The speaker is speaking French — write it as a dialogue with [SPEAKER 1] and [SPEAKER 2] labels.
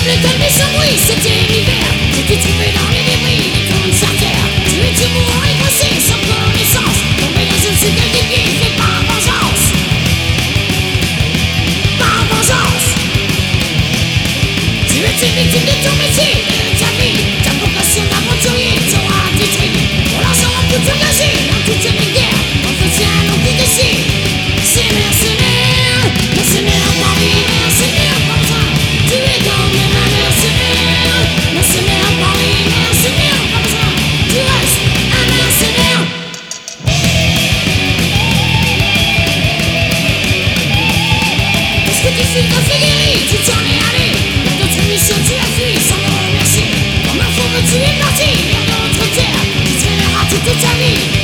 [SPEAKER 1] voulais calmer son bruit, c'était l'hiver. J'ai tout trouvé dans les débris des comptes charters. Tu es tout mourant et passé sans connaissance, tombé dans une cigale des pieds fait par vengeance. Par vengeance. Tu étais victime de ton métier, de ta vie. Ta vocation d'aventurier t'aura détruit. Pour l'argent on peut t'engager dans toute une guerre. Entretien long qui déchire. C'est mercenaire, mercenaire parmi mercenaires par besoin. Tu es quand même un mercenaire, mercenaire parmi mercenaires pas besoin. Tu restes un mercenaire. Est-ce que tu fais ta fait guéri, tu t'en es allé. Dans d'autres missions tu as fui sans me remercier. Comme un fou tu es parti vers d'autres terres. Tu traîneras toute ta vie.